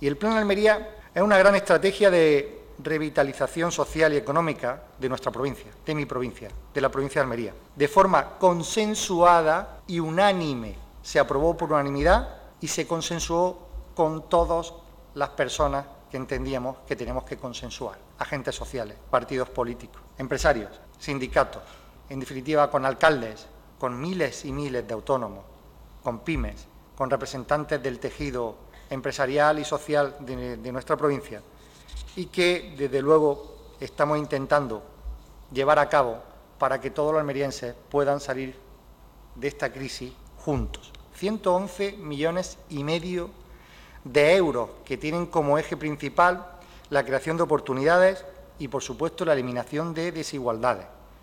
Y el Plan Almería es una gran estrategia de revitalización social y económica de nuestra provincia, de mi provincia, de la provincia de Almería. De forma consensuada y unánime, se aprobó por unanimidad y se consensuó con todas las personas que entendíamos que teníamos que consensuar, agentes sociales, partidos políticos, empresarios, sindicatos, en definitiva con alcaldes, con miles y miles de autónomos, con pymes, con representantes del tejido empresarial y social de nuestra provincia, y que, desde luego, estamos intentando llevar a cabo para que todos los almerienses puedan salir de esta crisis juntos. 111,5 millones de euros que tienen como eje principal la creación de oportunidades y, por supuesto, la eliminación de desigualdades.